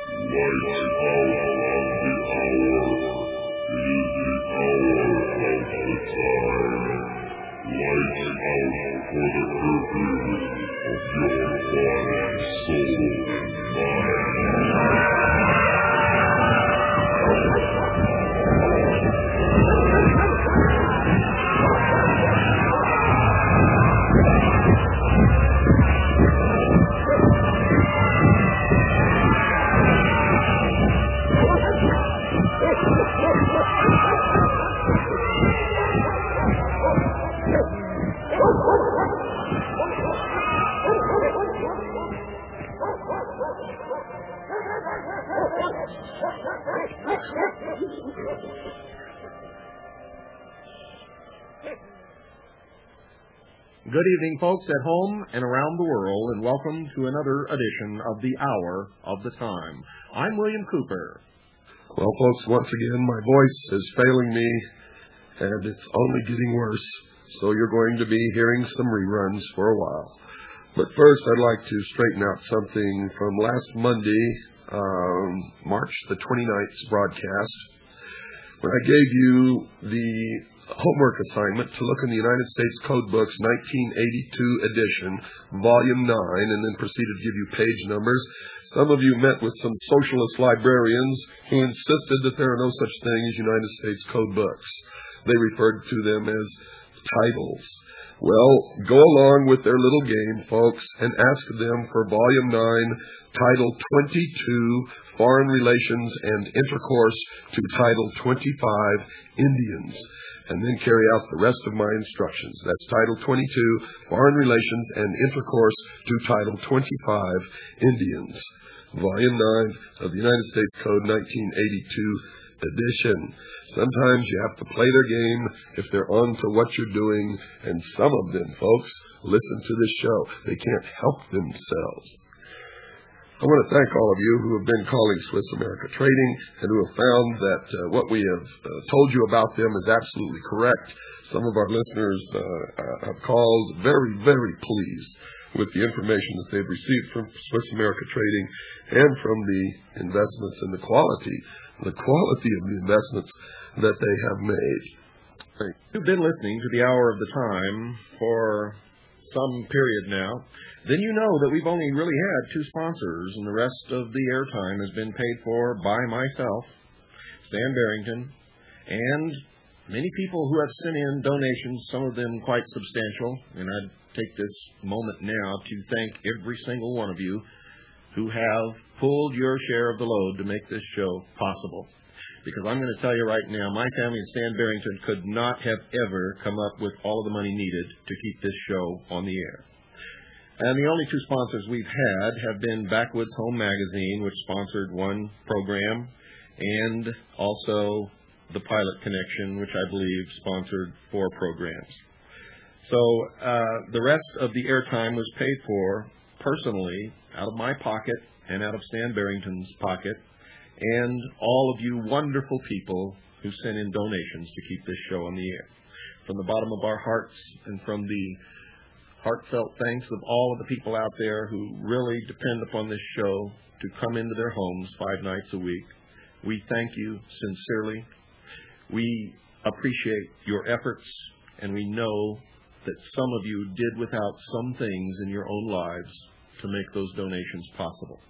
Good evening, folks at home and around the world, and welcome to another edition of the Hour of the Time. I'm William Cooper. Well, folks, once again, my voice is failing me, and it's only getting worse, so you're going to be hearing some reruns for a while. But first, I'd like to straighten out something from last Monday, March the 29th broadcast, when I gave you the homework assignment to look in the United States Code Books 1982 edition, Volume 9, and then proceeded to give you page numbers. Some of you met with some socialist librarians who insisted that there are no such thing as United States Code Books. They referred to them as titles. Well, go along with their little game, folks, and ask them for Volume 9, Title 22, Foreign Relations and Intercourse, to Title 25, Indians. And then carry out the rest of my instructions. That's Title 22, Foreign Relations and Intercourse, to Title 25, Indians. Volume 9 of the United States Code 1982 edition. Sometimes you have to play their game if they're on to what you're doing, and some of them, folks, listen to this show. They can't help themselves. I want to thank all of you who have been calling Swiss America Trading and who have found that what we have told you about them is absolutely correct. Some of our listeners have called very, very pleased with the information that they've received from Swiss America Trading and from the investments and the quality of the investments that they have made. You've been listening to the Hour of the Time for some period now. Then you know that we've only really had two sponsors, and the rest of the airtime has been paid for by myself, Stan Barrington, and many people who have sent in donations, some of them quite substantial. And I'd take this moment now to thank every single one of you who have pulled your share of the load to make this show possible. Because I'm going to tell you right now, my family and Stan Barrington could not have ever come up with all of the money needed to keep this show on the air. And the only two sponsors we've had have been Backwoods Home Magazine, which sponsored one program, and also the Pilot Connection, which I believe sponsored 4 programs. So the rest of the airtime was paid for personally out of my pocket and out of Stan Barrington's pocket, and all of you wonderful people who sent in donations to keep this show on the air. From the bottom of our hearts and from the heartfelt thanks of all of the people out there who really depend upon this show to come into their homes 5 nights a week, we thank you sincerely. We appreciate your efforts, and we know that some of you did without some things in your own lives to make those donations possible.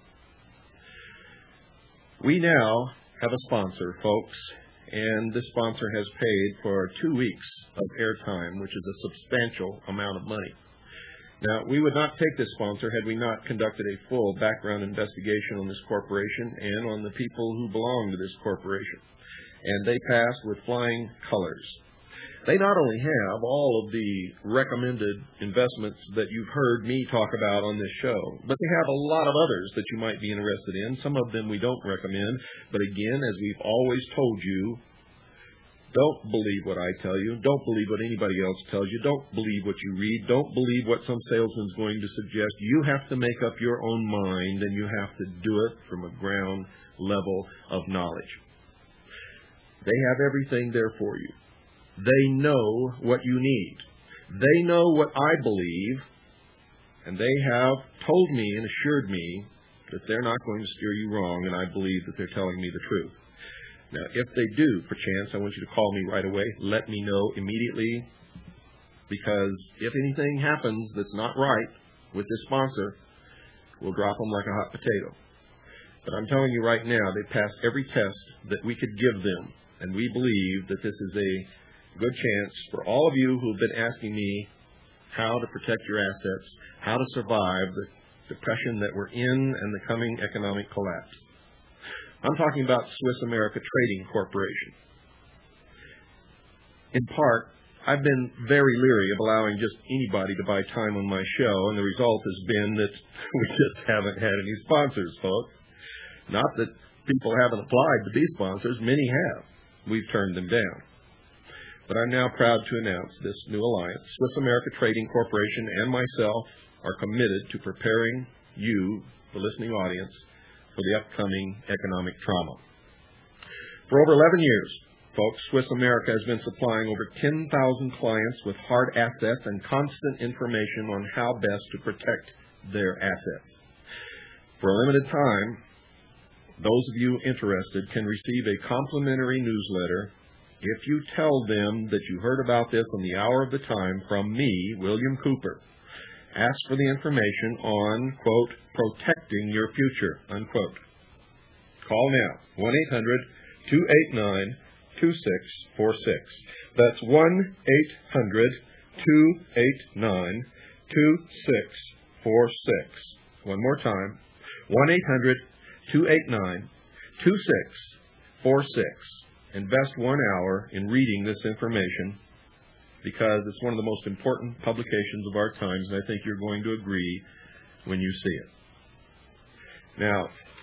We now have a sponsor, folks, and this sponsor has paid for 2 weeks of airtime, which is a substantial amount of money. Now, we would not take this sponsor had we not conducted a full background investigation on this corporation and on the people who belong to this corporation. And they passed with flying colors. They not only have all of the recommended investments that you've heard me talk about on this show, but they have a lot of others that you might be interested in. Some of them we don't recommend. But again, as we've always told you, don't believe what I tell you. Don't believe what anybody else tells you. Don't believe what you read. Don't believe what some salesman's going to suggest. You have to make up your own mind, and you have to do it from a ground level of knowledge. They have everything there for you. They know what you need. They know what I believe, and they have told me and assured me that they're not going to steer you wrong, and I believe that they're telling me the truth. Now, if they do, perchance, I want you to call me right away. Let me know immediately, because if anything happens that's not right with this sponsor, we'll drop them like a hot potato. But I'm telling you right now, they passed every test that we could give them, and we believe that this is a good chance for all of you who have been asking me how to protect your assets, how to survive the depression that we're in and the coming economic collapse. I'm talking about Swiss America Trading Corporation. In part, I've been very leery of allowing just anybody to buy time on my show, and the result has been that we just haven't had any sponsors, folks. Not that people haven't applied to be sponsors. Many have. We've turned them down. But I'm now proud to announce this new alliance. Swiss America Trading Corporation and myself are committed to preparing you, the listening audience, for the upcoming economic trauma. For over 11 years, folks, Swiss America has been supplying over 10,000 clients with hard assets and constant information on how best to protect their assets. For a limited time, those of you interested can receive a complimentary newsletter if you tell them that you heard about this on the Hour of the Time from me, William Cooper. Ask for the information on, quote, protecting your future, unquote. Call now, 1-800-289-2646. That's 1-800-289-2646. One more time, 1-800-289-2646. Invest 1 hour in reading this information, because it's one of the most important publications of our times, and I think you're going to agree when you see it. Now,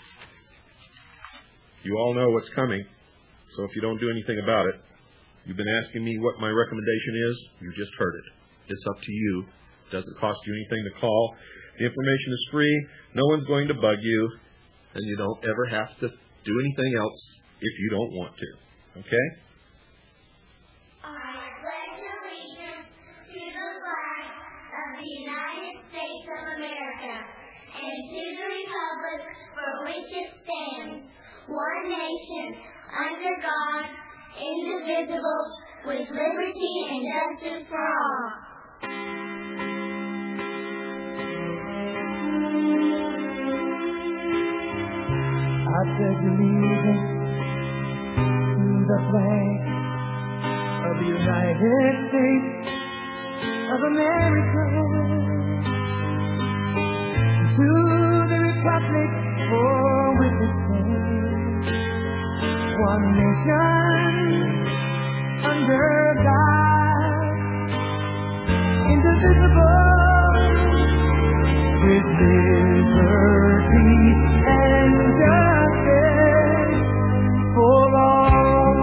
you all know what's coming, so if you don't do anything about it, you've been asking me what my recommendation is, you just heard it. It's up to you. It doesn't cost you anything to call. The information is free. No one's going to bug you, and you don't ever have to do anything else if you don't want to. Okay? United States of America, and to the republic for which it stands, one nation, under God, indivisible, with liberty and justice for all. I pledge allegiance to the flag of the United States of America, to the republic for which it stands, one nation, under God, indivisible, with liberty and justice for all.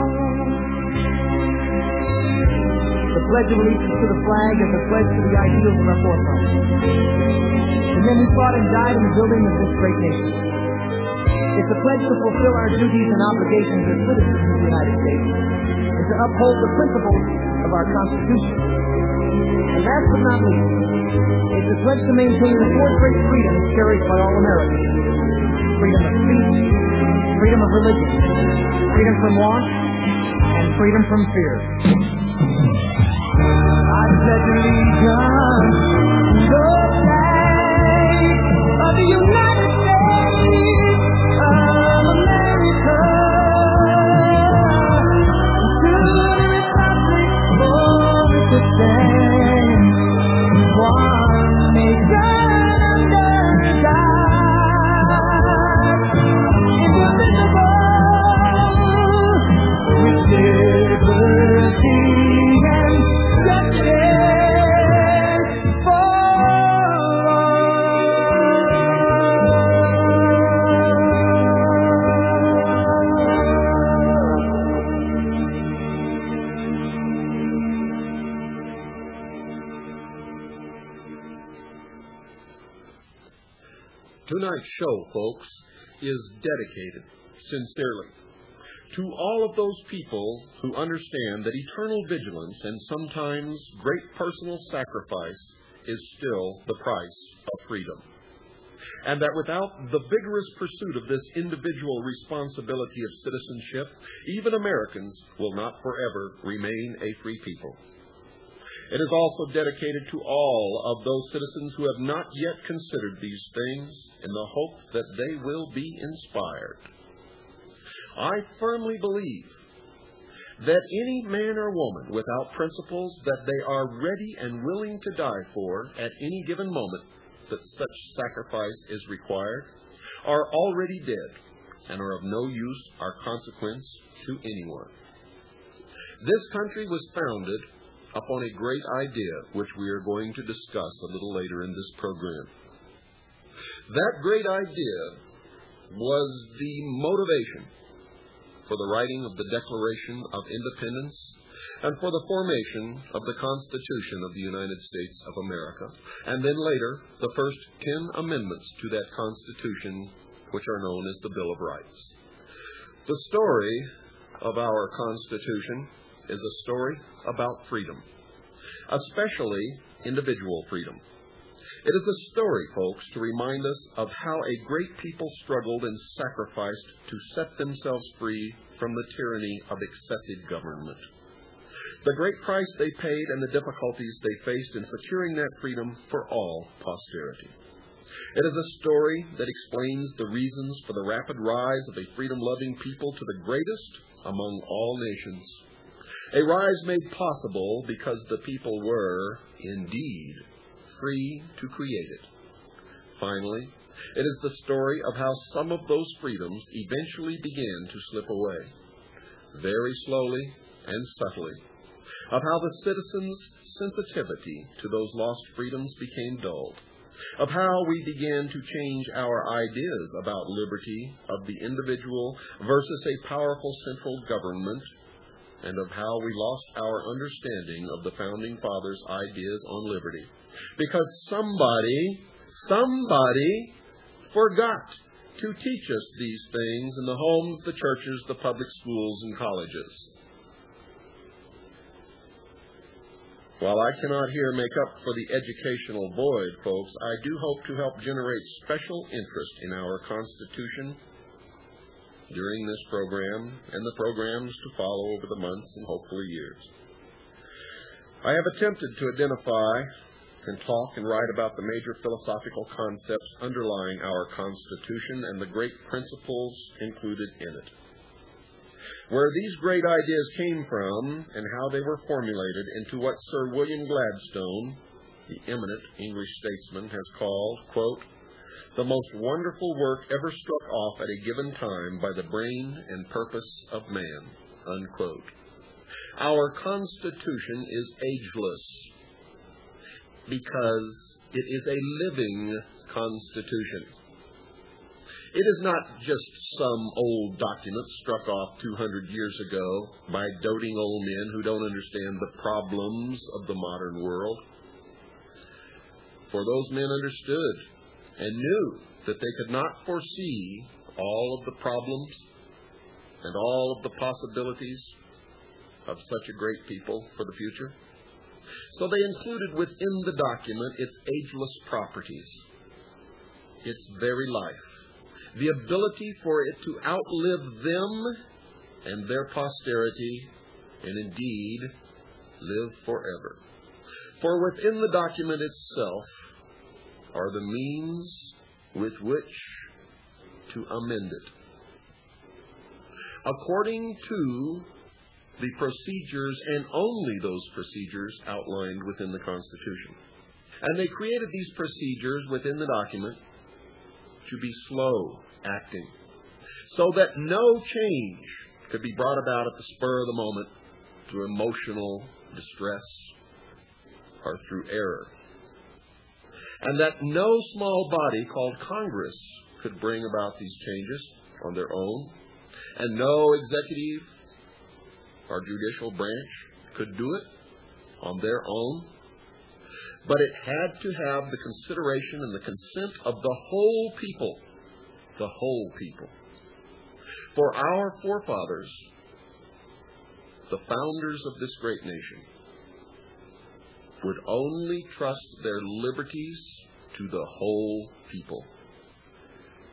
The Pledge of Allegiance to the flag is a pledge to the ideals of our forefathers, the men who fought and died in the building of this great nation. It's a pledge to fulfill our duties and obligations as citizens of the United States, and to uphold the principles of our Constitution. And last but not least, it's a pledge to maintain the four great freedoms cherished by all Americans: freedom of speech, freedom of religion, freedom from want, and freedom from fear. I pledge allegiance to the flag of the United States of America, to the republic for which it stands, one nation under God, indivisible, with liberty and justice for Tonight's show, folks, is dedicated, sincerely, to all of those people who understand that eternal vigilance and sometimes great personal sacrifice is still the price of freedom. and that without the vigorous pursuit of this individual responsibility of citizenship, even Americans will not forever remain a free people. It is also dedicated to all of those citizens who have not yet considered these things in the hope that they will be inspired. I firmly believe that any man or woman without principles that they are ready and willing to die for at any given moment that such sacrifice is required are already dead and are of no use or consequence to anyone. This country was founded upon a great idea which we are going to discuss a little later in this program. That great idea was the motivation for the writing of the Declaration of Independence and for the formation of the Constitution of the United States of America, and then later the first 10 amendments to that Constitution, which are known as the Bill of Rights. The story of our Constitution is a story about freedom, especially individual freedom. It is a story, folks, to remind us of how a great people struggled and sacrificed to set themselves free from the tyranny of excessive government. The great price they paid and the difficulties they faced in securing that freedom for all posterity. It is a story that explains the reasons for the rapid rise of a freedom-loving people to the greatest among all nations. A rise made possible because the people were, indeed, free to create it. Finally, it is the story of how some of those freedoms eventually began to slip away, very slowly and subtly, of how the citizens' sensitivity to those lost freedoms became dulled, of how we began to change our ideas about liberty of the individual versus a powerful central government, and of how we lost our understanding of the Founding Fathers' ideas on liberty. Because somebody forgot to teach us these things in the homes, the churches, the public schools, and colleges. While I cannot here make up for the educational void, folks, I do hope to help generate special interest in our Constitution during this program and the programs to follow over the months and hopefully years. I have attempted to identify and talk and write about the major philosophical concepts underlying our Constitution and the great principles included in it. Where these great ideas came from and how they were formulated into what Sir William Gladstone, the eminent English statesman, has called, quote, the most wonderful work ever struck off at a given time by the brain and purpose of man, unquote. Our Constitution is ageless because it is a living Constitution. It is not just some old document struck off 200 years ago by doting old men who don't understand the problems of the modern world. For those men understood and knew that they could not foresee all of the problems and all of the possibilities of such a great people for the future. So they included within the document its ageless properties, its very life, the ability for it to outlive them and their posterity, and indeed live forever. For within the document itself are the means with which to amend it, according to the procedures and only those procedures outlined within the Constitution. And they created these procedures within the document to be slow acting, so that no change could be brought about at the spur of the moment through emotional distress or through error, and that no small body called Congress could bring about these changes on their own, and no executive or judicial branch could do it on their own, but it had to have the consideration and the consent of the whole people. The whole people. For our forefathers, the founders of this great nation, would only trust their liberties to the whole people.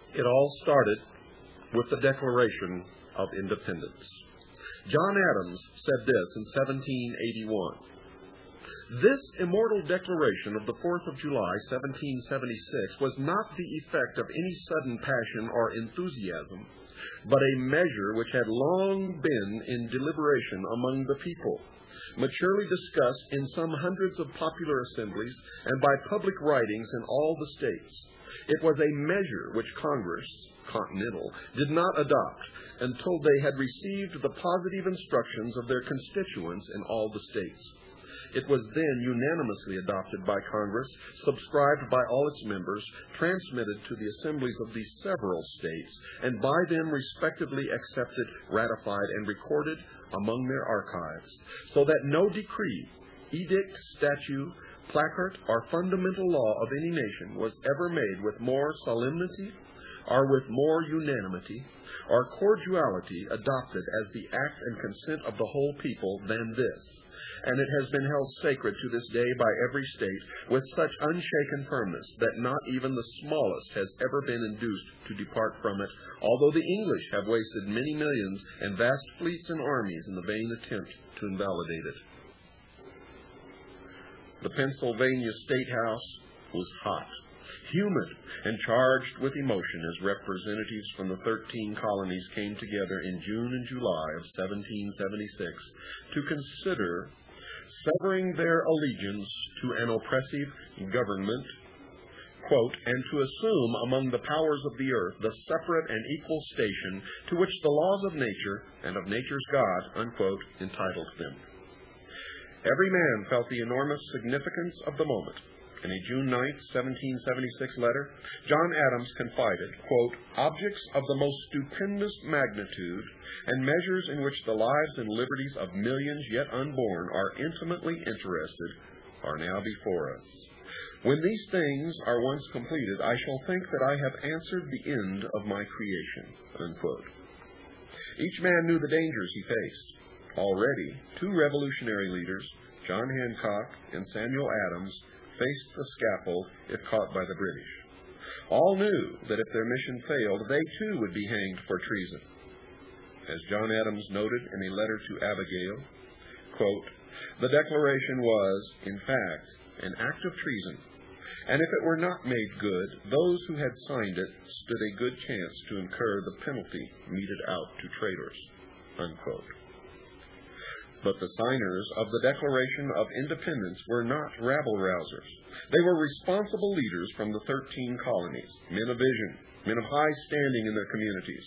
It all started with the Declaration of Independence. John Adams said this in 1781. This immortal declaration of the 4th of July, 1776, was not the effect of any sudden passion or enthusiasm, but a measure which had long been in deliberation among the people, maturely discussed in some hundreds of popular assemblies and by public writings in all the states. It was a measure which Congress, Continental, did not adopt until they had received the positive instructions of their constituents in all the states. It was then unanimously adopted by Congress, subscribed by all its members, transmitted to the assemblies of these several states, and by them respectively accepted, ratified, and recorded among their archives, so that no decree, edict, statute, placard, or fundamental law of any nation was ever made with more solemnity or with more unanimity or cordiality adopted as the act and consent of the whole people than this. And it has been held sacred to this day by every state with such unshaken firmness that not even the smallest has ever been induced to depart from it, although the English have wasted many millions and vast fleets and armies in the vain attempt to invalidate it. The Pennsylvania State House was hot, humid, and charged with emotion as representatives from the 13 colonies came together in June and July of 1776 to consider severing their allegiance to an oppressive government, quote, and to assume among the powers of the earth the separate and equal station to which the laws of nature and of nature's God, unquote, entitled them. Every man felt the enormous significance of the moment. In a June 9, 1776 letter, John Adams confided, quote, objects of the most stupendous magnitude and measures in which the lives and liberties of millions yet unborn are intimately interested are now before us. When these things are once completed, I shall think that I have answered the end of my creation, unquote. Each man knew the dangers he faced. Already, two revolutionary leaders, John Hancock and Samuel Adams, faced the scaffold if caught by the British. All knew that if their mission failed, they too would be hanged for treason. As John Adams noted in a letter to Abigail, quote, the declaration was, in fact, an act of treason, and if it were not made good, those who had signed it stood a good chance to incur the penalty meted out to traitors, unquote. But the signers of the Declaration of Independence were not rabble-rousers. They were responsible leaders from the 13 colonies, men of vision, men of high standing in their communities.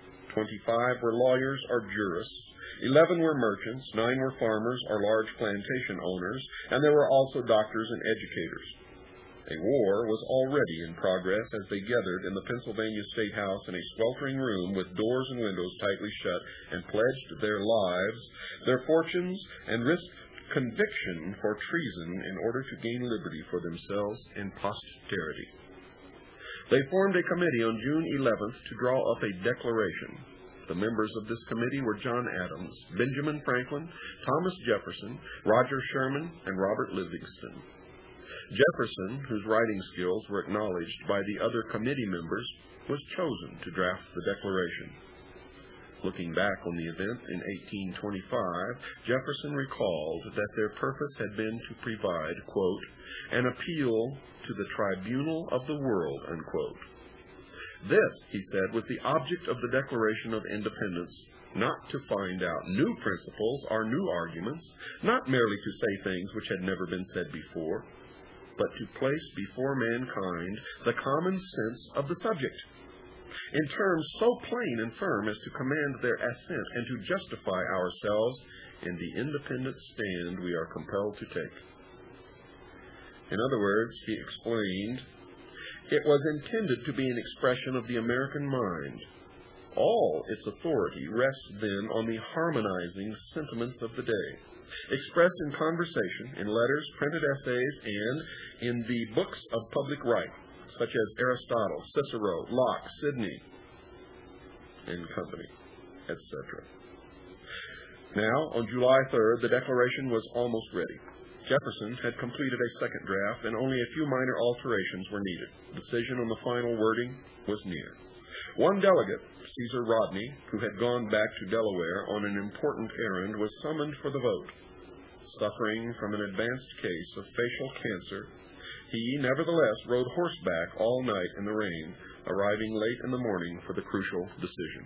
25 were lawyers or jurists, 11 were merchants, 9 were farmers or large plantation owners, and there were also doctors and educators. A war was already in progress as they gathered in the Pennsylvania State House in a sweltering room with doors and windows tightly shut and pledged their lives, their fortunes, and risked conviction for treason in order to gain liberty for themselves and posterity. They formed a committee on June 11th to draw up a declaration. The members of this committee were John Adams, Benjamin Franklin, Thomas Jefferson, Roger Sherman, and Robert Livingston. Jefferson, whose writing skills were acknowledged by the other committee members, was chosen to draft the declaration. Looking back on the event in 1825, Jefferson recalled that their purpose had been to provide, quote, an appeal to the tribunal of the world, unquote. This, he said, was the object of the Declaration of Independence, not to find out new principles or new arguments, not merely to say things which had never been said before, but to place before mankind the common sense of the subject, in terms so plain and firm as to command their assent and to justify ourselves in the independent stand we are compelled to take. In other words, he explained, it was intended to be an expression of the American mind. All its authority rests then on the harmonizing sentiments of the day, expressed in conversation, in letters, printed essays, and in the books of public right, such as Aristotle, Cicero, Locke, Sidney, and company, etc. Now, on July 3rd, the Declaration was almost ready. Jefferson had completed a second draft, and only a few minor alterations were needed. Decision on the final wording was near. One delegate, Caesar Rodney, who had gone back to Delaware on an important errand, was summoned for the vote. Suffering from an advanced case of facial cancer, he nevertheless rode horseback all night in the rain, arriving late in the morning for the crucial decision.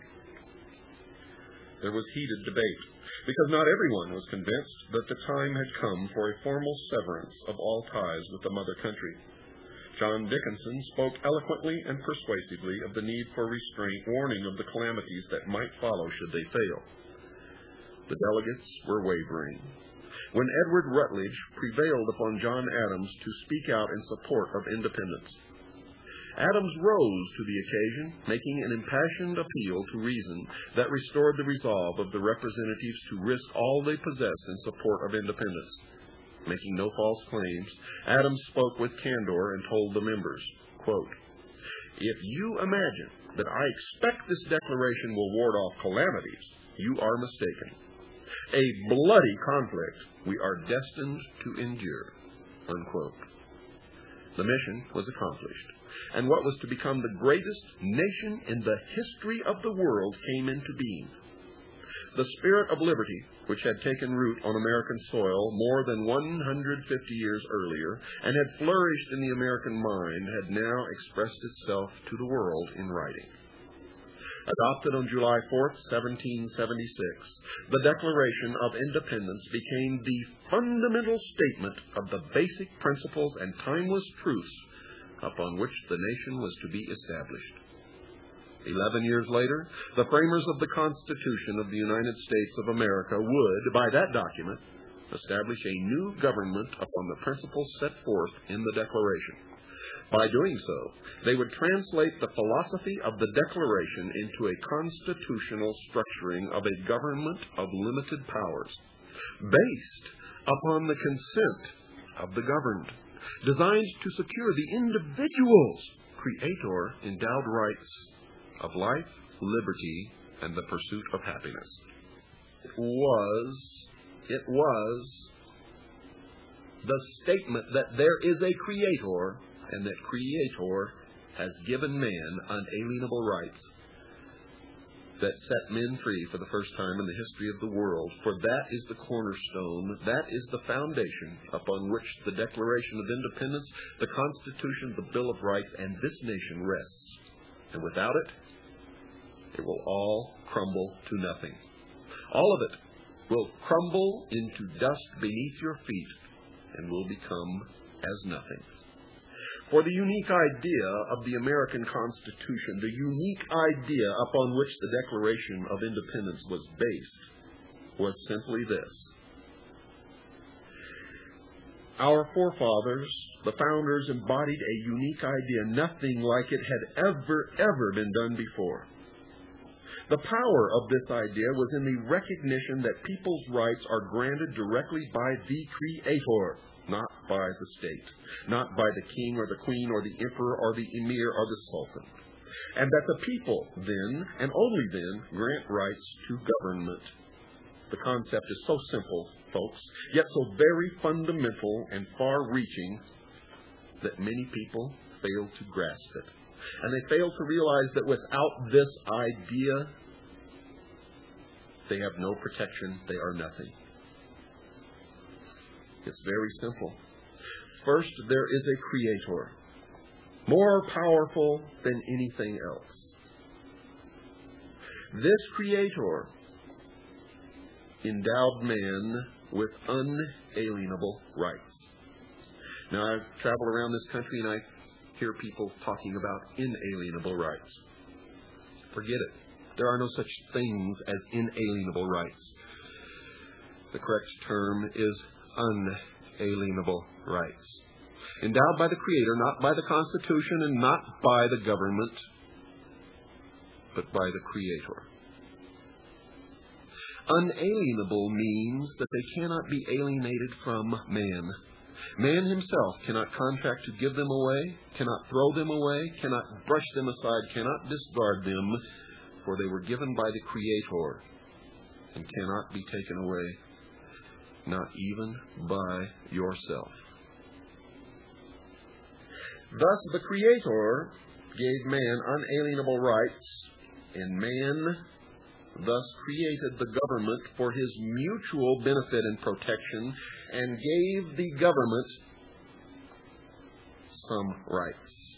There was heated debate, because not everyone was convinced that the time had come for a formal severance of all ties with the mother country. John Dickinson spoke eloquently and persuasively of the need for restraint, warning of the calamities that might follow should they fail. The delegates were wavering, when Edward Rutledge prevailed upon John Adams to speak out in support of independence. Adams rose to the occasion, making an impassioned appeal to reason that restored the resolve of the representatives to risk all they possessed in support of independence. Making no false claims, Adams spoke with candor and told the members, quote, "If you imagine that I expect this declaration will ward off calamities, you are mistaken. A bloody conflict we are destined to endure." Unquote. The mission was accomplished, and what was to become the greatest nation in the history of the world came into being. The spirit of liberty, which had taken root on American soil more than 150 years earlier and had flourished in the American mind, had now expressed itself to the world in writing. Adopted on July 4th, 1776, the Declaration of Independence became the fundamental statement of the basic principles and timeless truths upon which the nation was to be established. 11 years later, the framers of the Constitution of the United States of America would, by that document, establish a new government upon the principles set forth in the Declaration. By doing so, they would translate the philosophy of the Declaration into a constitutional structuring of a government of limited powers, based upon the consent of the governed, designed to secure the individual's creator-endowed rights of life, liberty, and the pursuit of happiness. It was the statement that there is a creator and that creator has given man unalienable rights that set men free for the first time in the history of the world. For that is the cornerstone, that is the foundation upon which the Declaration of Independence, the Constitution, the Bill of Rights, and this nation rests. And without it, it will all crumble to nothing. All of it will crumble into dust beneath your feet and will become as nothing. For the unique idea of the American Constitution, the unique idea upon which the Declaration of Independence was based, was simply this. Our forefathers, the founders, embodied a unique idea. Nothing like it had ever been done before. The power of this idea was in the recognition that people's rights are granted directly by the Creator, not by the state, not by the king or the queen or the emperor or the emir or the sultan. And that the people then, and only then, grant rights to government. The concept is so simple, folks, yet so very fundamental and far-reaching that many people fail to grasp it. And they fail to realize that without this idea, they have no protection, they are nothing. It's very simple. First, there is a Creator, more powerful than anything else. This Creator endowed man with unalienable rights. Now, I've traveled around this country and I hear people talking about inalienable rights. Forget it. There are no such things as inalienable rights. The correct term is unalienable rights. Endowed by the Creator, not by the Constitution and not by the government, but by the Creator. Unalienable means that they cannot be alienated from man. Man himself cannot contract to give them away, cannot throw them away, cannot brush them aside, cannot discard them, for they were given by the Creator and cannot be taken away, not even by yourself. Thus, the Creator gave man unalienable rights, and man thus created the government for his mutual benefit and protection, and gave the government some rights.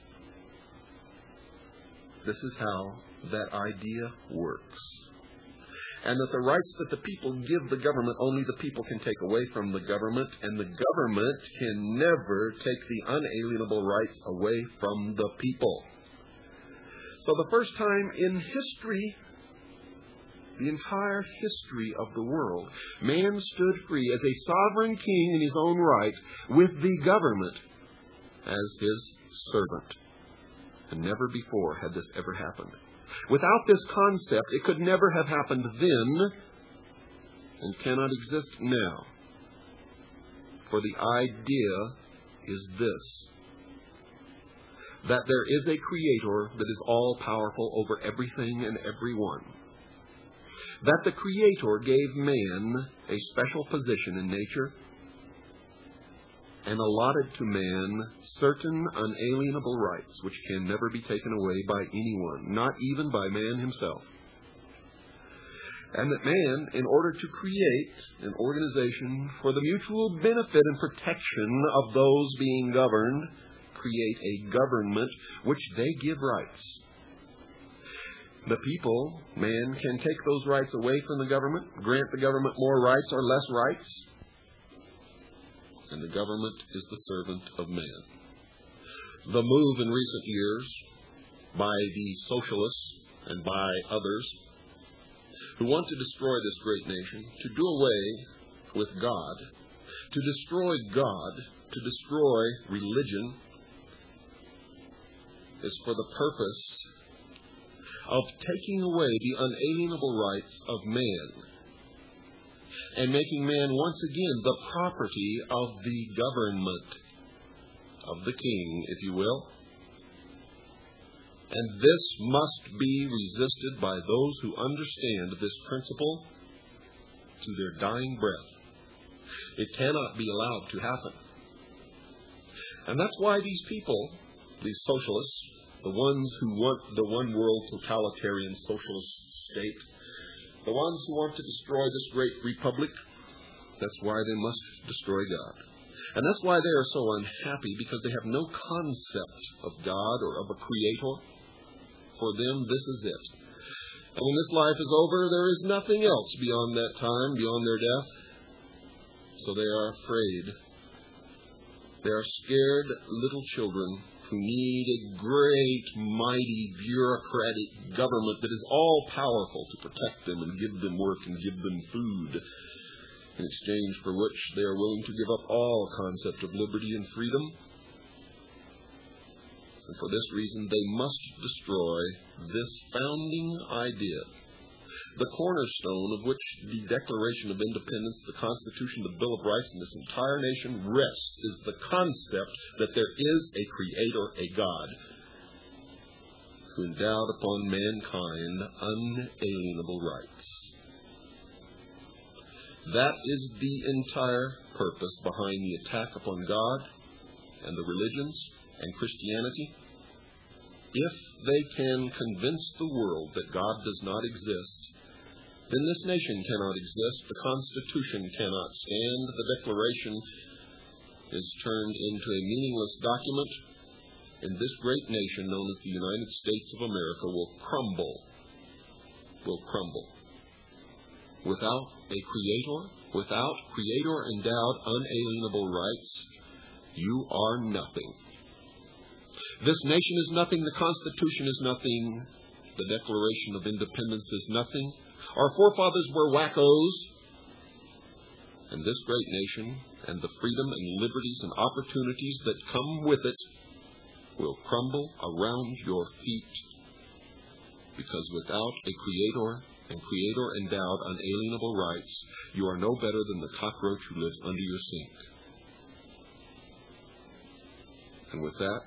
This is how that idea works. And that the rights that the people give the government, only the people can take away from the government, and the government can never take the unalienable rights away from the people. So the first time in history, the entire history of the world, man stood free as a sovereign king in his own right, with the government as his servant. And never before had this ever happened. Without this concept, it could never have happened then, and cannot exist now. For the idea is this: that there is a Creator that is all-powerful over everything and everyone. That the Creator gave man a special position in nature, and allotted to man certain unalienable rights which can never be taken away by anyone, not even by man himself. And that man, in order to create an organization for the mutual benefit and protection of those being governed, create a government which they give rights. The people, man, can take those rights away from the government, grant the government more rights or less rights, and the government is the servant of man. The move in recent years by the socialists and by others who want to destroy this great nation, to do away with God, to destroy God, to destroy religion, is for the purpose of taking away the unalienable rights of man, and making man once again the property of the government, of the king, if you will. And this must be resisted by those who understand this principle to their dying breath. It cannot be allowed to happen. And that's why these people, these socialists, the ones who want the one-world totalitarian socialist state, the ones who want to destroy this great republic, that's why they must destroy God. And that's why they are so unhappy, because they have no concept of God or of a Creator. For them, this is it. And when this life is over, there is nothing else beyond that time, beyond their death. So they are afraid. They are scared little children who need a great, mighty, bureaucratic government that is all-powerful to protect them and give them work and give them food, in exchange for which they are willing to give up all concept of liberty and freedom. And for this reason, they must destroy this founding idea, the cornerstone of which the Declaration of Independence, the Constitution, the Bill of Rights, and this entire nation rests, is the concept that there is a Creator, a God, who endowed upon mankind unalienable rights. That is the entire purpose behind the attack upon God and the religions and Christianity. If they can convince the world that God does not exist, then this nation cannot exist, the Constitution cannot stand, the Declaration is turned into a meaningless document, and this great nation known as the United States of America will crumble. Without a Creator, without Creator-endowed unalienable rights, you are nothing. This nation is nothing, the Constitution is nothing, the Declaration of Independence is nothing. Our forefathers were wackos, and this great nation and the freedom and liberties and opportunities that come with it will crumble around your feet, because without a Creator and Creator-endowed unalienable rights, you are no better than the cockroach who lives under your sink. And with that,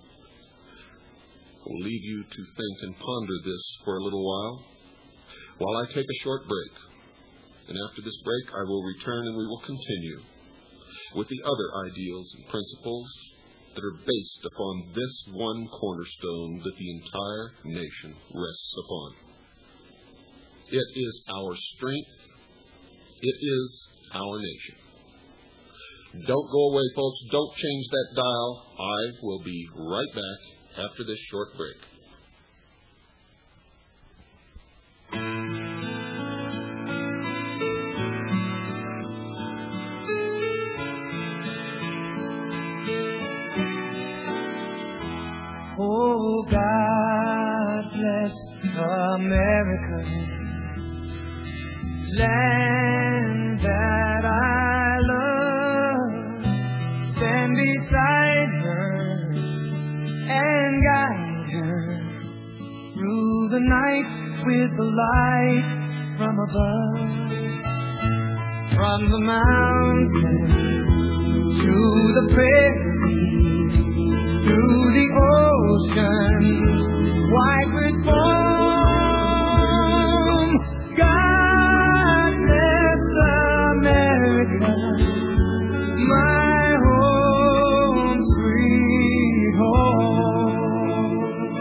I will leave you to think and ponder this for a little while I take a short break. And after this break, I will return and we will continue with the other ideals and principles that are based upon this one cornerstone that the entire nation rests upon. It is our strength. It is our nation. Don't go away, folks. Don't change that dial. I will be right back after this short break. Oh, God bless America, land that I love. Stand beside her and guide her through the night with the light from above. From the mountains to the prairie, to the ocean, white with foam. God bless America, my home, sweet home.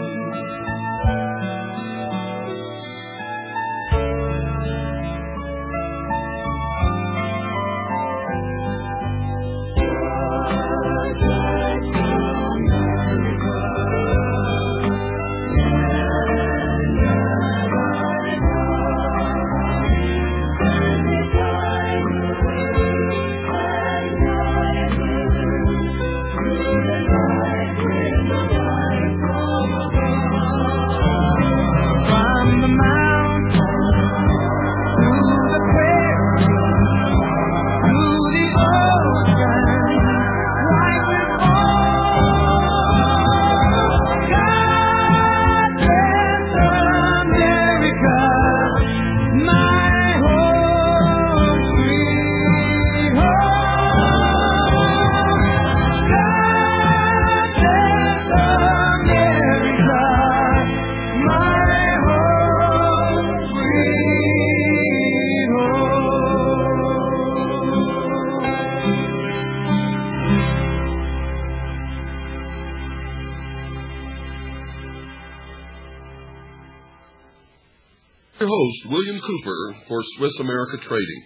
Your host, William Cooper, for Swiss America Trading.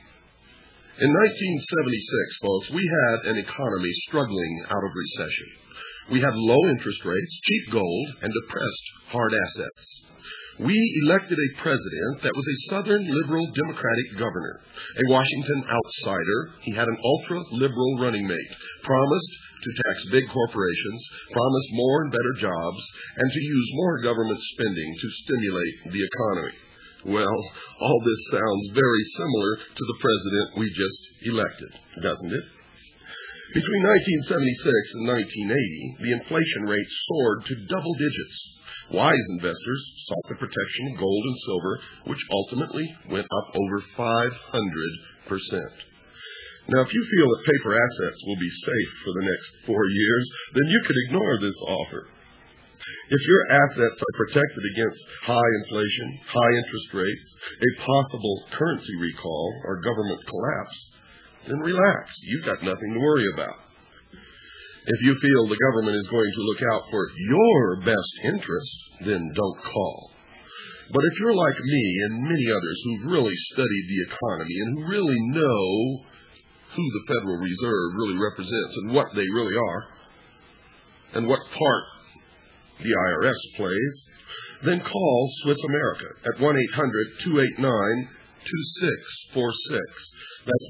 In 1976, folks, we had an economy struggling out of recession. We had low interest rates, cheap gold, and depressed hard assets. We elected a president that was a Southern liberal Democratic governor, a Washington outsider. He had an ultra-liberal running mate, promised to tax big corporations, promised more and better jobs, and to use more government spending to stimulate the economy. Well, all this sounds very similar to the president we just elected, doesn't it? Between 1976 and 1980, the inflation rate soared to double digits. Wise investors sought the protection of gold and silver, which ultimately went up over 500%. Now, if you feel that paper assets will be safe for the next 4 years, then you could ignore this offer. If your assets are protected against high inflation, high interest rates, a possible currency recall, or government collapse, then relax. You've got nothing to worry about. If you feel the government is going to look out for your best interest, then don't call. But if you're like me and many others who've really studied the economy and who really know who the Federal Reserve really represents and what they really are, and what part the IRS plays, then call Swiss America at 1-800-289-2646. That's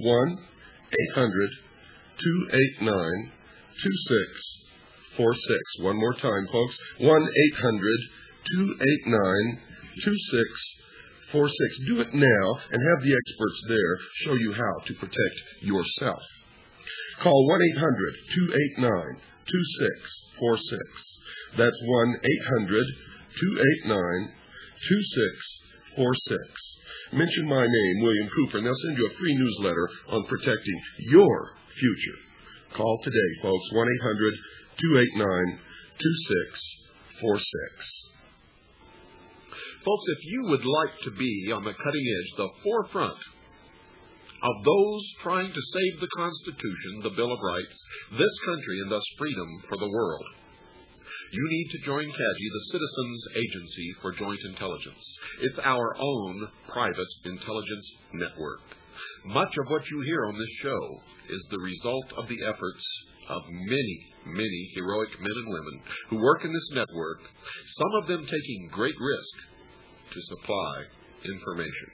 1-800-289-2646. One more time, folks. 1-800-289-2646. Do it now and have the experts there show you how to protect yourself. Call 1-800-289-2646. That's 1-800-289-2646. Mention my name, William Cooper, and they'll send you a free newsletter on protecting your future. Call today, folks, 1-800-289-2646. Folks, if you would like to be on the cutting edge, the forefront of those trying to save the Constitution, the Bill of Rights, this country, and thus freedom for the world. You need to join CAGI, the Citizens Agency for Joint Intelligence. It's our own private intelligence network. Much of what you hear on this show is the result of the efforts of many, many heroic men and women who work in this network, some of them taking great risk to supply information.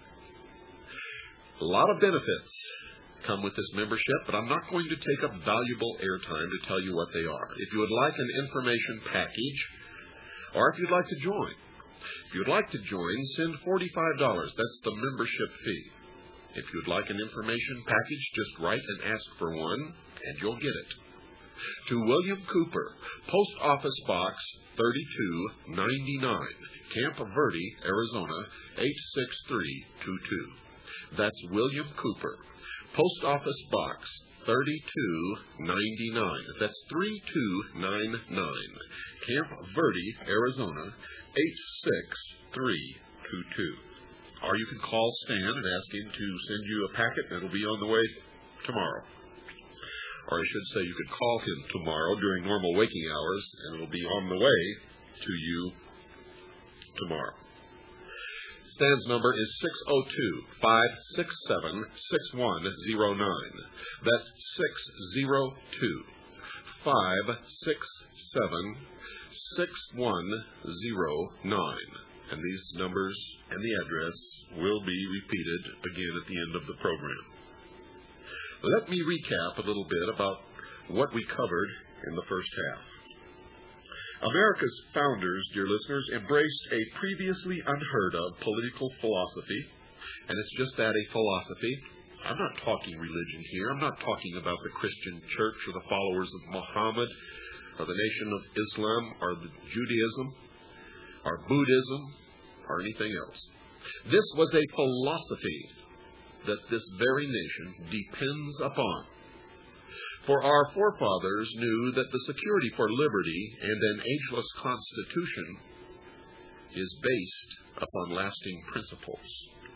A lot of benefits come with this membership, but I'm not going to take up valuable airtime to tell you what they are. If you would like an information package, or if you'd like to join, send $45. That's the membership fee. If you'd like an information package, just write and ask for one, and you'll get it. To William Cooper, Post Office Box 3299, Camp Verde, Arizona 86322. That's William Cooper, Post Office Box 3299. That's 3299, Camp Verde, Arizona 86322. Or you can call Stan and ask him to send you a packet that'll be on the way tomorrow. Or I should say you could call him tomorrow during normal waking hours, and it'll be on the way to you tomorrow. Stan's number is 602-567-6109. That's 602-567-6109. And these numbers and the address will be repeated again at the end of the program. Let me recap a little bit about what we covered in the first half. America's founders, dear listeners, embraced a previously unheard of political philosophy, and it's just that, a philosophy. I'm not talking religion here. I'm not talking about the Christian church or the followers of Muhammad or the Nation of Islam or the Judaism or Buddhism or anything else. This was a philosophy that this very nation depends upon. For our forefathers knew that the security for liberty and an ageless constitution is based upon lasting principles.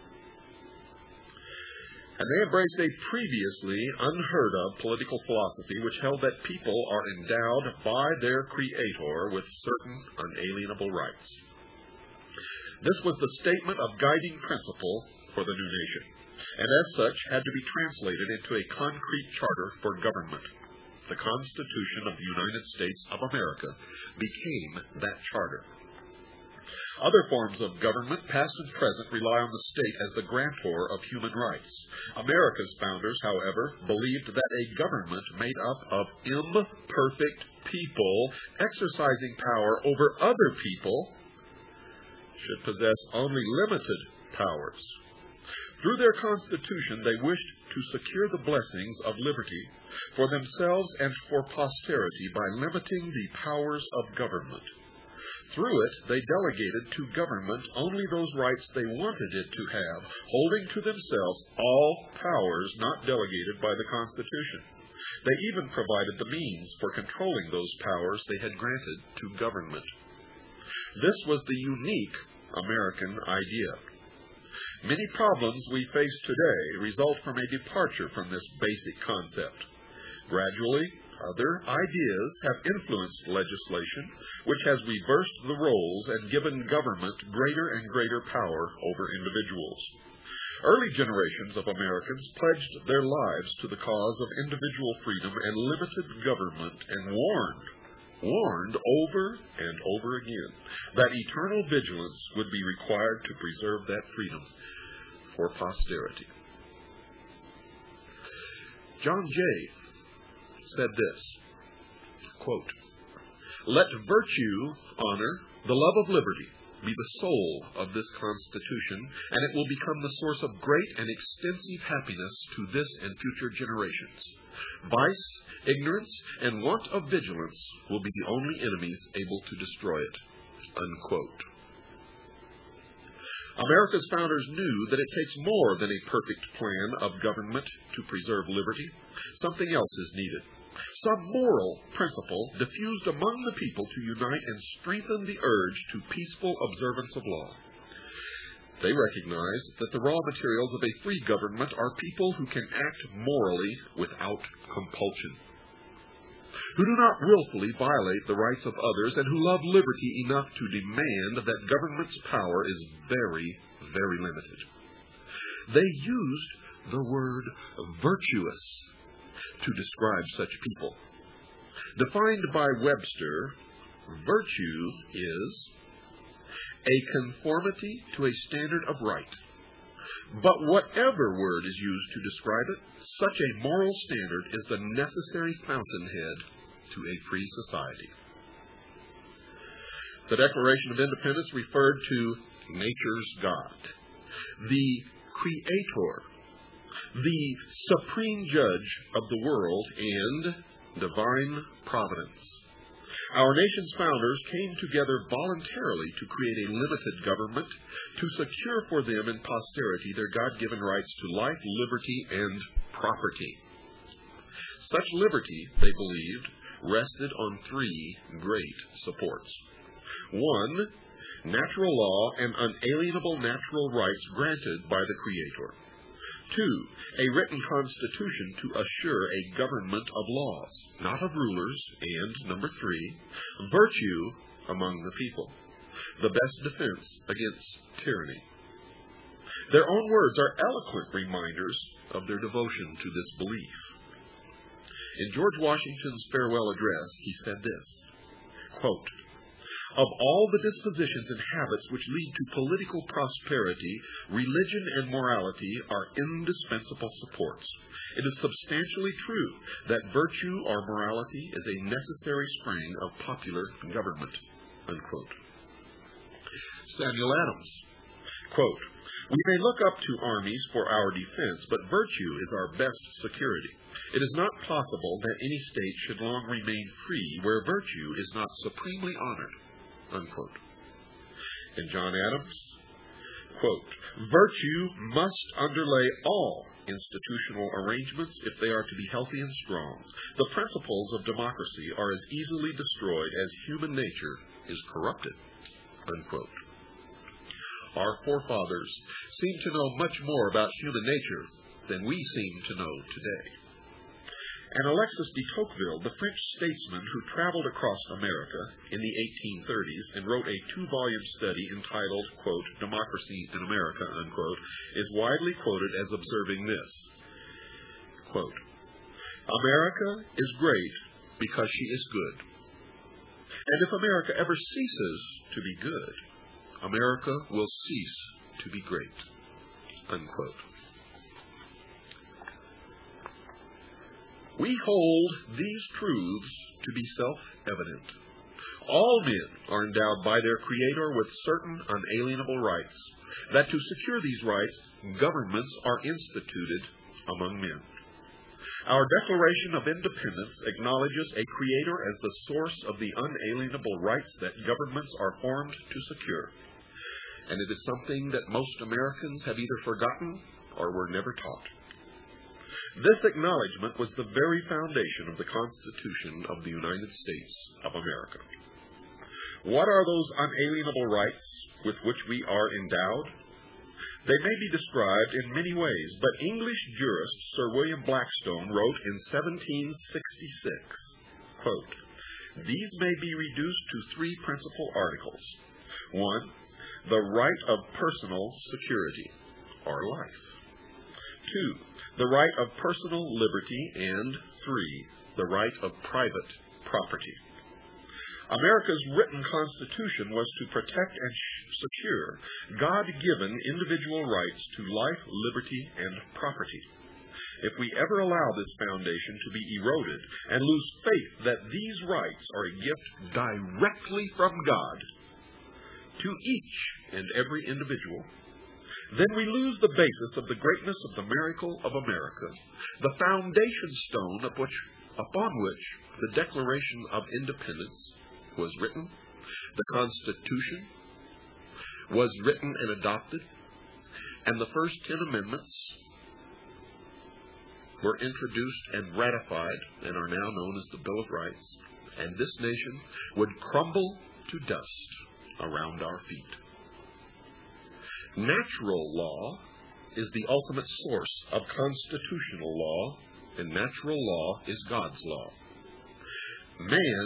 And they embraced a previously unheard of political philosophy which held that people are endowed by their Creator with certain unalienable rights. This was the statement of guiding principle for the new nation, and as such had to be translated into a concrete charter for government. The Constitution of the United States of America became that charter. Other forms of government, past and present, rely on the state as the grantor of human rights. America's founders, however, believed that a government made up of imperfect people exercising power over other people should possess only limited powers. Through their Constitution, they wished to secure the blessings of liberty for themselves and for posterity by limiting the powers of government. Through it, they delegated to government only those rights they wanted it to have, holding to themselves all powers not delegated by the Constitution. They even provided the means for controlling those powers they had granted to government. This was the unique American idea. Many problems we face today result from a departure from this basic concept. Gradually, other ideas have influenced legislation, which has reversed the roles and given government greater and greater power over individuals. Early generations of Americans pledged their lives to the cause of individual freedom and limited government, and warned over and over again that eternal vigilance would be required to preserve that freedom for posterity. John Jay said this, quote, "Let virtue, honor, the love of liberty be the soul of this Constitution, and it will become the source of great and extensive happiness to this and future generations. Vice, ignorance, and want of vigilance will be the only enemies able to destroy it." Unquote. America's founders knew that it takes more than a perfect plan of government to preserve liberty. Something else is needed. Some moral principle diffused among the people to unite and strengthen the urge to peaceful observance of law. They recognized that the raw materials of a free government are people who can act morally without compulsion, who do not willfully violate the rights of others, and who love liberty enough to demand that government's power is very, very limited. They used the word virtuous to describe such people. Defined by Webster, virtue is a conformity to a standard of right. But whatever word is used to describe it, such a moral standard is the necessary fountainhead to a free society. The Declaration of Independence referred to nature's God, the Creator, the supreme judge of the world, and divine providence. Our nation's founders came together voluntarily to create a limited government to secure for them and posterity their God-given rights to life, liberty, and property. Such liberty, they believed, rested on three great supports. One, natural law and unalienable natural rights granted by the Creator. Two, a written constitution to assure a government of laws, not of rulers. And number three, virtue among the people, the best defense against tyranny. Their own words are eloquent reminders of their devotion to this belief. In George Washington's farewell address, he said this, quote, "Of all the dispositions and habits which lead to political prosperity, religion and morality are indispensable supports. It is substantially true that virtue or morality is a necessary spring of popular government." Unquote. Samuel Adams, quote, "We may look up to armies for our defense, but virtue is our best security. It is not possible that any state should long remain free where virtue is not supremely honored." Unquote. And John Adams, quote, "Virtue must underlay all institutional arrangements if they are to be healthy and strong. The principles of democracy are as easily destroyed as human nature is corrupted." Unquote. Our forefathers seem to know much more about human nature than we seem to know today. And Alexis de Tocqueville, the French statesman who traveled across America in the 1830s and wrote a 2-volume study entitled, quote, "Democracy in America," unquote, is widely quoted as observing this, quote, "America is great because she is good. And if America ever ceases to be good, America will cease to be great." Unquote. We hold these truths to be self-evident. All men are endowed by their Creator with certain unalienable rights, that to secure these rights, governments are instituted among men. Our Declaration of Independence acknowledges a Creator as the source of the unalienable rights that governments are formed to secure. And it is something that most Americans have either forgotten or were never taught. This acknowledgement was the very foundation of the Constitution of the United States of America. What are those unalienable rights with which we are endowed? They may be described in many ways, but English jurist Sir William Blackstone wrote in 1766, quote, "These may be reduced to 3 principal articles. 1, the right of personal security, or life. 2, the right of personal liberty, and 3, the right of private property." America's written Constitution was to protect and secure God-given individual rights to life, liberty, and property. If we ever allow this foundation to be eroded and lose faith that these rights are a gift directly from God to each and every individual, then we lose the basis of the greatness of the miracle of America, the foundation stone upon which the Declaration of Independence was written, the Constitution was written and adopted, and the first 10 amendments were introduced and ratified and are now known as the Bill of Rights, and this nation would crumble to dust around our feet. Natural law is the ultimate source of constitutional law, and natural law is God's law. Man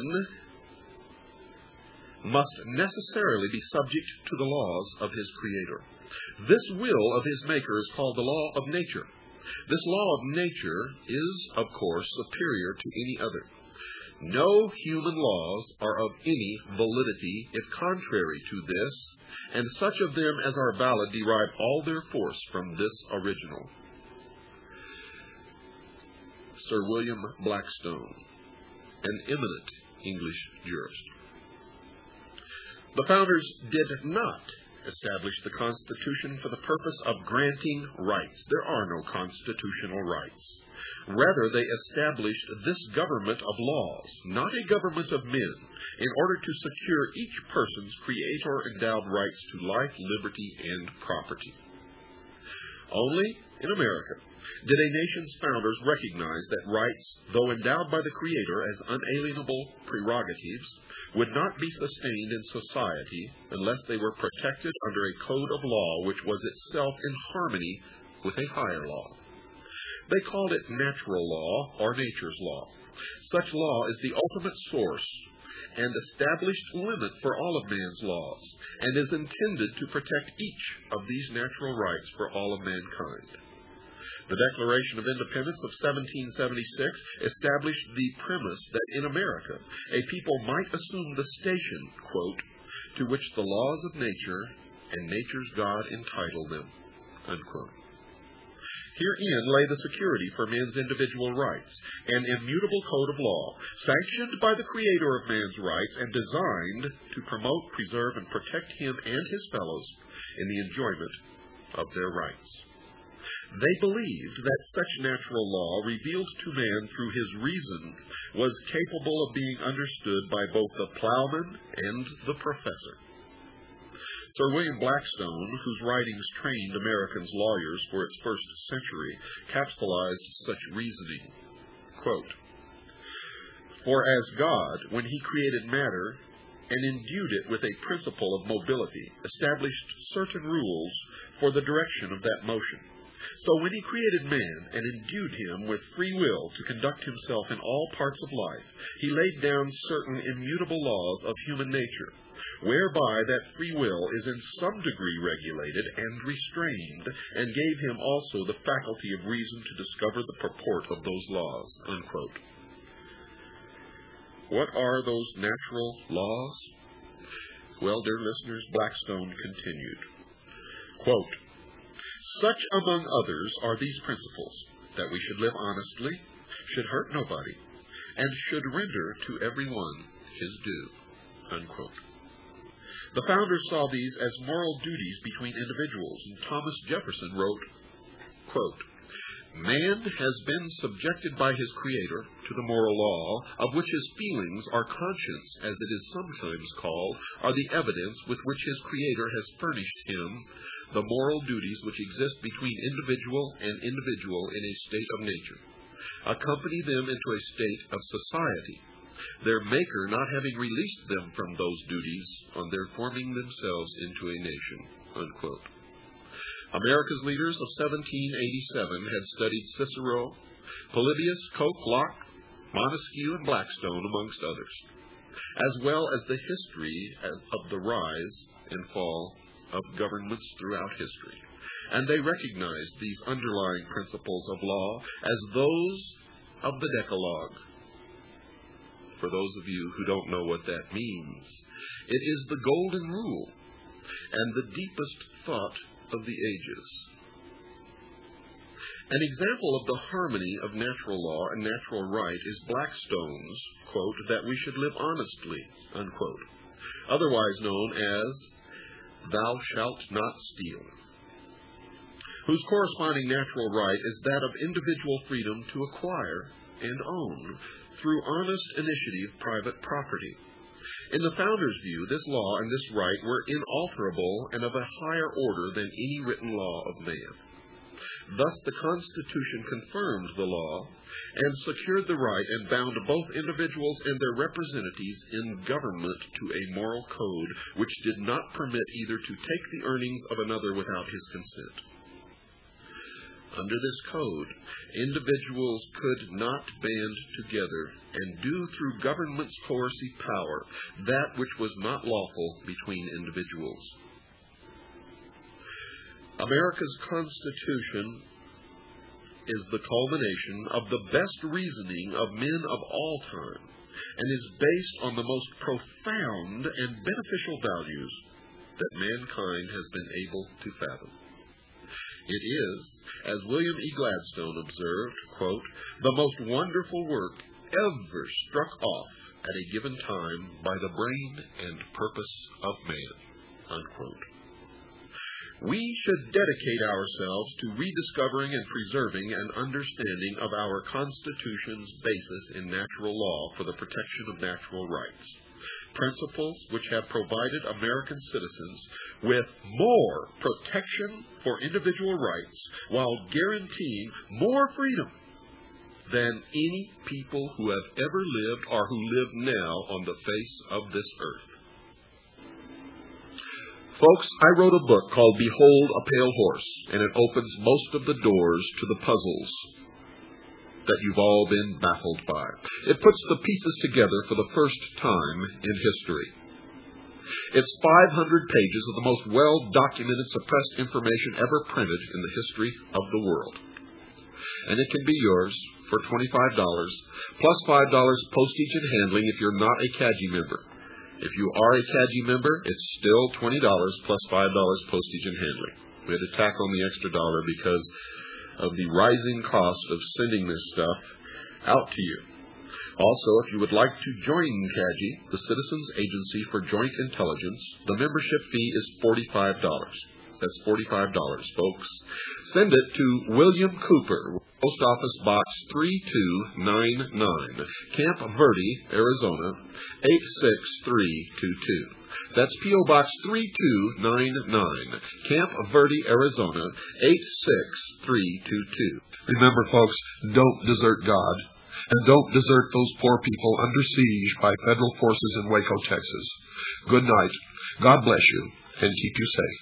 must necessarily be subject to the laws of his Creator. This will of his Maker is called the law of nature. This law of nature is, of course, superior to any other. No human laws are of any validity if contrary to this, and such of them as are valid derive all their force from this original. Sir William Blackstone, an eminent English jurist. The founders did not establish the Constitution for the purpose of granting rights. There are no constitutional rights. Rather, they established this government of laws, not a government of men, in order to secure each person's Creator-endowed rights to life, liberty, and property. Only in America did a nation's founders recognize that rights, though endowed by the Creator as unalienable prerogatives, would not be sustained in society unless they were protected under a code of law which was itself in harmony with a higher law. They called it natural law or nature's law. Such law is the ultimate source and established limit for all of man's laws, and is intended to protect each of these natural rights for all of mankind. The Declaration of Independence of 1776 established the premise that in America a people might assume the station, quote, to which the laws of nature and nature's God entitle them, unquote. Herein lay the security for men's individual rights, an immutable code of law, sanctioned by the Creator of man's rights and designed to promote, preserve, and protect him and his fellows in the enjoyment of their rights. They believed that such natural law, revealed to man through his reason, was capable of being understood by both the plowman and the professor. Sir William Blackstone, whose writings trained Americans' lawyers for its first century, capsulized such reasoning. Quote, "For as God, when he created matter and endued it with a principle of mobility, established certain rules for the direction of that motion, so when he created man and endued him with free will to conduct himself in all parts of life, he laid down certain immutable laws of human nature, whereby that free will is in some degree regulated and restrained, and gave him also the faculty of reason to discover the purport of those laws." Unquote. What are those natural laws? Well, dear listeners, Blackstone continued, quote, "Such, among others, are these principles, that we should live honestly, should hurt nobody, and should render to every one his due." Unquote. The founders saw these as moral duties between individuals, and Thomas Jefferson wrote, quote, "Man has been subjected by his Creator to the moral law, of which his feelings, or conscience, as it is sometimes called, are the evidence with which his Creator has furnished him the moral duties which exist between individual and individual in a state of nature. Accompany them into a state of society, their Maker not having released them from those duties on their forming themselves into a nation." Unquote. America's leaders of 1787 had studied Cicero, Polybius, Coke, Locke, Montesquieu, and Blackstone, amongst others, as well as the history of the rise and fall of governments throughout history. And they recognized these underlying principles of law as those of the Decalogue. For those of you who don't know what that means, it is the golden rule and the deepest thought of the ages. An example of the harmony of natural law and natural right is Blackstone's, quote, "that we should live honestly," unquote, otherwise known as "thou shalt not steal," whose corresponding natural right is that of individual freedom to acquire and own, through honest initiative, private property. In the founders' view, this law and this right were inalterable and of a higher order than any written law of man. Thus, the Constitution confirmed the law and secured the right and bound both individuals and their representatives in government to a moral code which did not permit either to take the earnings of another without his consent. Under this code, individuals could not band together and do through government's coercive power that which was not lawful between individuals. America's Constitution is the culmination of the best reasoning of men of all time and is based on the most profound and beneficial values that mankind has been able to fathom. It is, as William E. Gladstone observed, quote, the most wonderful work ever struck off at a given time by the brain and purpose of man, unquote. We should dedicate ourselves to rediscovering and preserving an understanding of our Constitution's basis in natural law for the protection of natural rights, principles which have provided American citizens with more protection for individual rights while guaranteeing more freedom than any people who have ever lived or who live now on the face of this earth. Folks, I wrote a book called Behold a Pale Horse, and it opens most of the doors to the puzzles that you've all been baffled by. It puts the pieces together for the first time in history. It's 500 pages of the most well-documented suppressed information ever printed in the history of the world. And it can be yours for $25, plus $5 postage and handling if you're not a CAGI member. If you are a CAGI member, it's still $20 plus $5 postage and handling. We had to tack on the extra dollar because of the rising cost of sending this stuff out to you. Also, if you would like to join CAGI, the Citizens Agency for Joint Intelligence, the membership fee is $45. That's $45, folks. Send it to William Cooper, Post Office Box 3299, Camp Verde, Arizona, 86322. That's P.O. Box 3299, Camp Verde, Arizona, 86322. Remember, folks, don't desert God, and don't desert those poor people under siege by federal forces in Waco, Texas. Good night. God bless you, and keep you safe.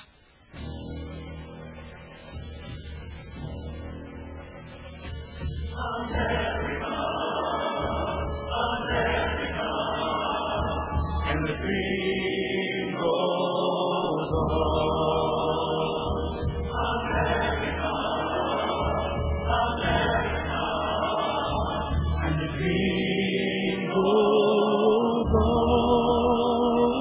And the dream goes on. America, America, and the dream goes on.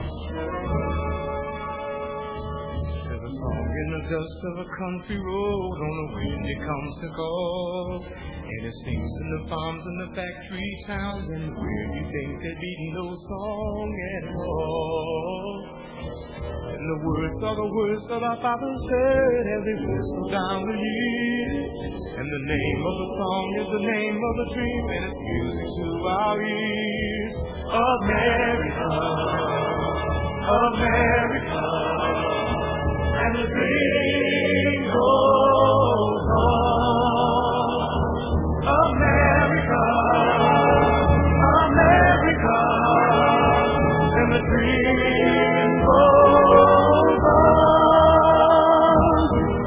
There's a song in the dust of a country road on a windy comes to go. And it sings in the farms and the factory towns, and where you think there be no song at all. And the words are the words that our fathers said as they whistle down the years. And the name of the song is the name of the dream, and it's music to our ears. America, America, and the dream goes on. America, America, and the dream goes on.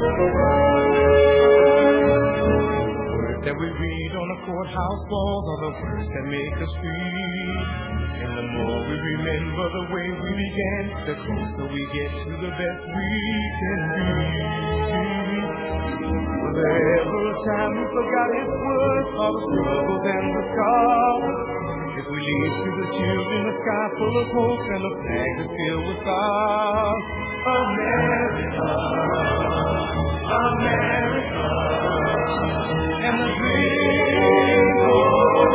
The words that we read on the courthouse walls are the words that make us free. And the more we remember the way we began, the closer we get to the best we can be. Was there ever a time we forgot His words, all the struggles and the scars? If we leave to the children a sky full of hope and a flag that's filled with stars. America, America, and the dream goes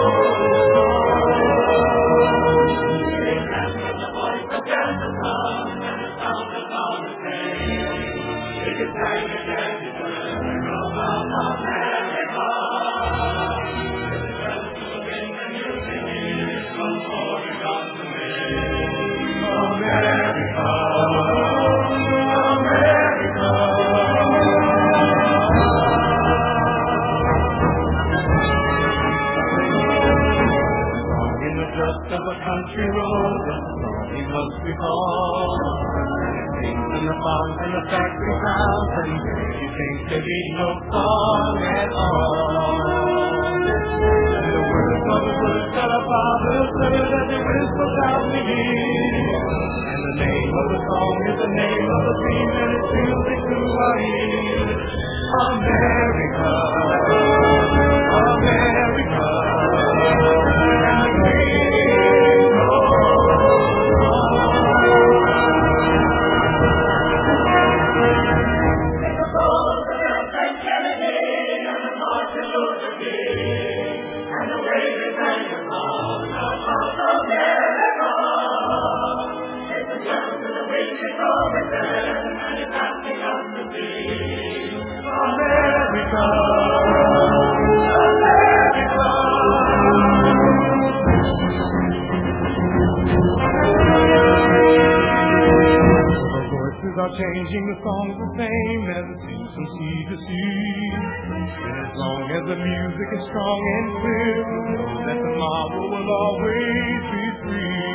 on. Remember the voice of Jessica and the sound of Father's name. It is time to dance. America, America, America. factory towns, and you think there ain't no song at all. And the words of the words that our fathers said as they whispered down the hill. And the name of the song is the name of the dream, and it fills into our ears. America, America, and the king goes on. Take a photo of Frank Kennedy and the Martin Luther King, and the way they sang the song of America. It's the young to the weak, it's over there, and it's asking us to be America, America. The voices are changing, the song's the same as it seems from sea to sea. And as long as the music is strong and clear, know that tomorrow will always be free.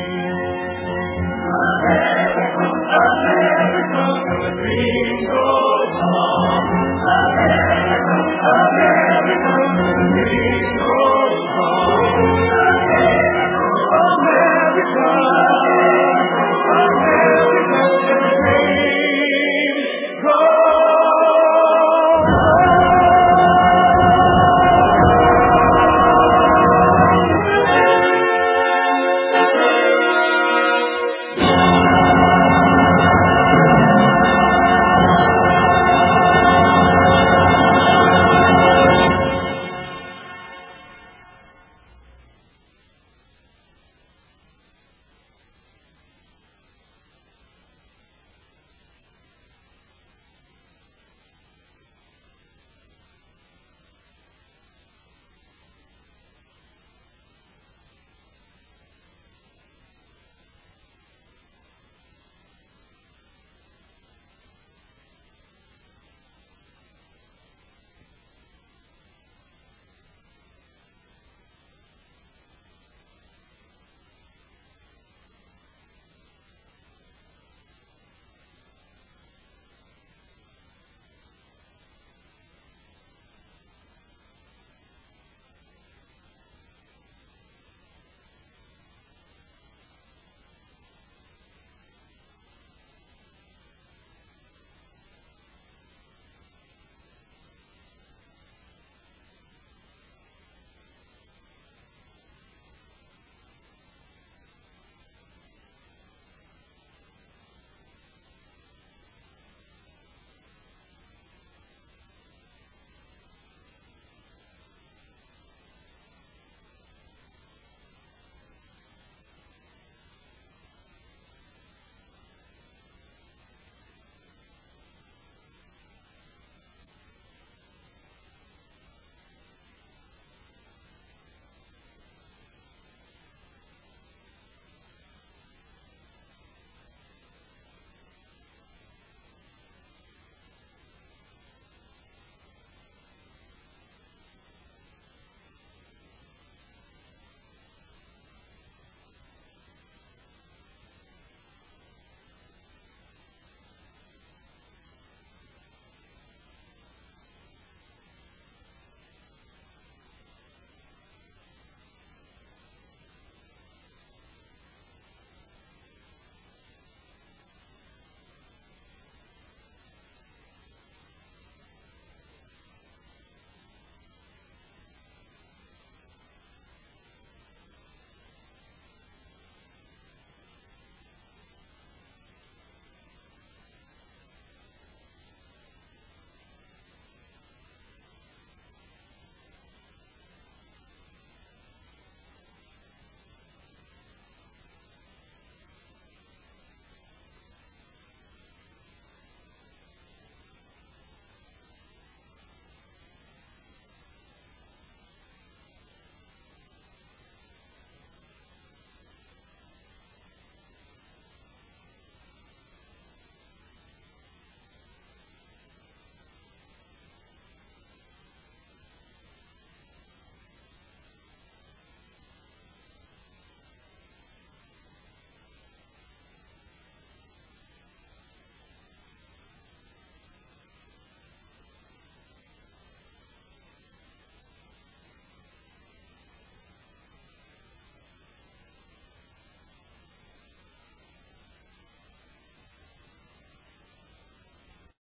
America, America, and the dream goes on. America, America, and the dream goes on.